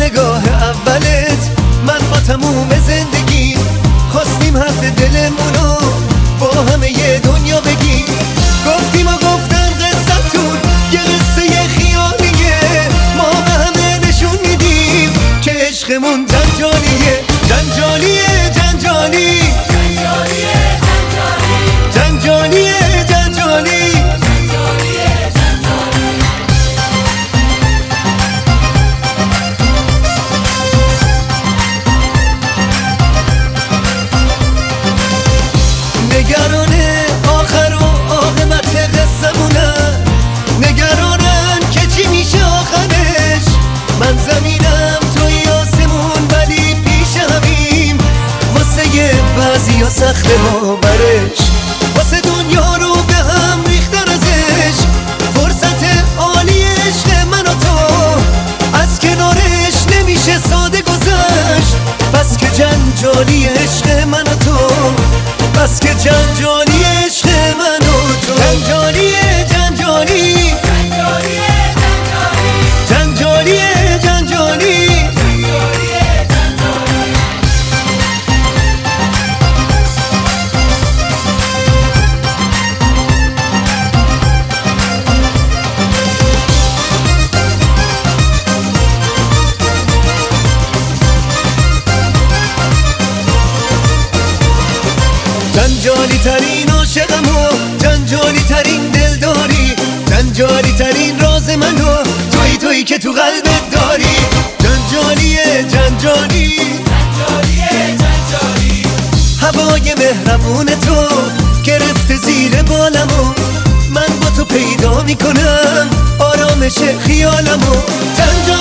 نگاه اولت من با تموم زندگی خواستیم حرف دلمونو با همه یه دنیا بگیم. گفتیم و گفتن قصتون یه قصه خیالیه، ما به همه نشون میدیم که عشقمون جنجالیه. جنجالیه جنجالی جنجالیه جنجالی نگرانه آخر و عاقبت قصه‌مونن، نگرانن که چی میشه آخرش. من زمینم توی آسمون ولی پیش همیم، واسه یه بعضیا سخته باورش، واسه دنیا رو به هم ریختن ازش. فرصت عالی عشق من و تو از کنارش نمیشه ساده گذشت. بس که جنجالی عشق من و تو، بس که جنجالی عشق من و تو. جنجالیه جنجالی جنجالیه جنجالی جنجالی ترین عاشقم و جنجالی ترین دلداری، جنجالی ترین راز منو تویی که تو قلبت داری. جنجالیه جنجالی هوای مهربون تو گرفته زیر بالمو، من با تو پیدا میکنم آرامش خیالمو.